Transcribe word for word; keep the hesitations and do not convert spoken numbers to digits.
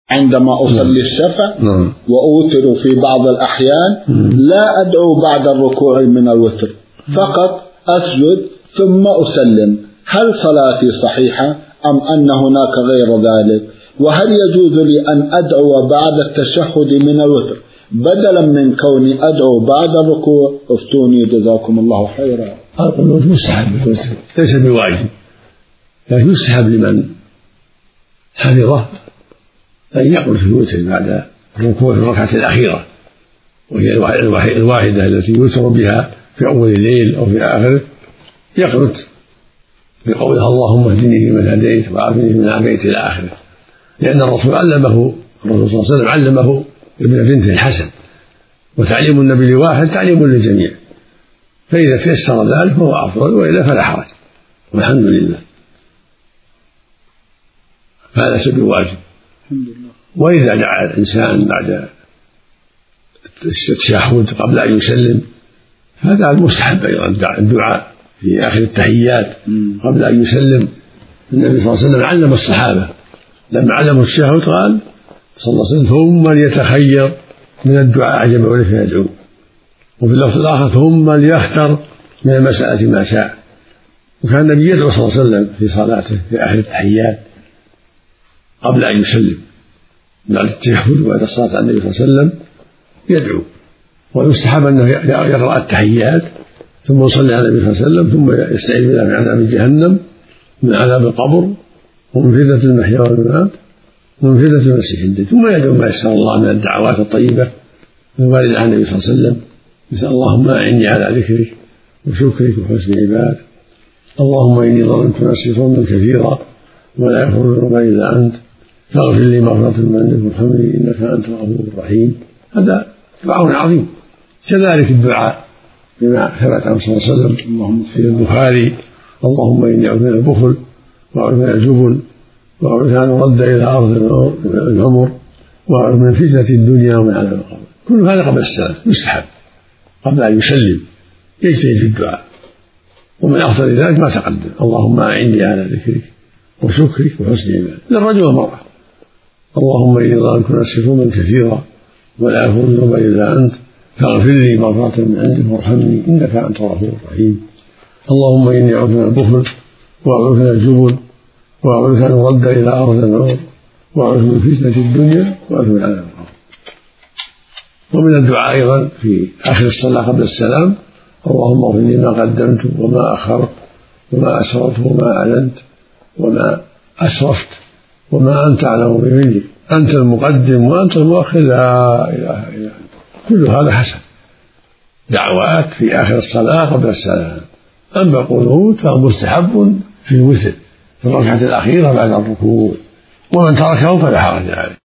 عندما أصلي الشفع وأوتر في بعض الأحيان لا أدعو بعد الركوع من الوتر، فقط أسجد ثم أسلم. هل صلاتي صحيحة أم أن هناك غير ذلك؟ وهل يجوز لي أن أدعو بعد التشهد من الوتر بدلا من كوني أدعو بعد الركوع؟ افتوني جزاكم الله خيرا. القنوت مستحب بالوتر ليس بواجب، لكن يستحب لمن حفظه أن يقنت في الوتر بعد الركوع في الركعة الأخيرة، وهي الواحدة التي يوتر بها في أول الليل أو في آخره، يقنت بقولها اللهم اهدني فيمن هديت وعافني فيمن عافيت إلى آخره، لأن الرسول علمه الرسول صلى الله عليه وسلم علمه ابن بنته الحسن، وتعليم النبي لواحد تعليم للجميع، فإذا تيسر ذلك فهو أفضل، وإلا فلا حرج، والحمد لله. فهذا ليس بواجب. وإذا دعا الإنسان بعد التشهد قبل أن يسلم هذا المستحب أيضا، الدعاء في آخر التحيات قبل أن يسلم. النبي صلى الله عليه وسلم علم الصحابة لما علموا التشهد قال صلى الله عليه وسلم ثم ليتخير من الدعاء عجبه له فيدعو، وفي اللفظ الآخر ثم ليختر من المسألة ما شاء. وكان النبي يدعو صلى الله عليه وسلم في صلاته في آخر التحيات قبل أن يسلم، بعد التشهد وبعد الصلاة على النبي صلى الله عليه وسلم يدعو، ويستحب أنه يقرأ التحيات ثم يصلي على النبي صلى الله عليه وسلم، ثم يستعيذ بالله من عذاب جهنم، من عذاب القبر، ومن فتنة المحيا والممات، ومن فتنة المسيح الدجال، ثم يدعو ما يسر الله من الدعوات الطيبة الواردة عن النبي صلى الله عليه وسلم، مثل اللهم أعني على ذكرك وشكرك وحسن عبادك، اللهم إني ظلمت نفسي ظلما كثيرا ولا يغفر الذنوب إلا أنت فاغفر لي مغفرة من عندك وارحمني إنك أنت الغفور الرحيم. هذا دعاء عظيم. كذلك الدعاء بما ثبت عن صلى الله عليه وسلم في البخاري اللهم إني أعوذ من البخل وأعوذ من الجبن وأعوذ أن أرد إلى أرض العمر وأعوذ من فتنة الدنيا ومن عذاب القبر. كل هذا قبل السلام يستحب قبل أن يسلم يجتهد في الدعاء، ومن أفضل ذلك ما تقدم اللهم أعني على ذكرك وشكرك وحسن عبادك للرجل والمرأة. اللهم إني ظلمت نفسي ظلما كثيرا ولا يغفر الذنوب إلا أنت فاغفر لي مغفرة من عندك وارحمني إنك أنت الغفور الرحيم. اللهم إني أعوذ من البخل وأعوذ من الجبن وأعوذ أن أرد إلى أرض النار وأعوذ من فتنة الدنيا وأعوذ من عذاب القبر. ومن الدعاء أيضا في آخر الصلاة قبل السلام اللهم اغفر لي ما قدمت وما أخرت وما أسررت وما أعلنت وما أسرفت وما أنت أعلم به مني، أنت المقدم وأنت المؤخر لا إله إلا أنت. كل هذا حسن دعوات في آخر الصلاة قبل السلام. أما قنوت فهو مستحب في الوتر في الركعة الأخيرة بعد الركوع، ومن تركه فلا حرج عليه.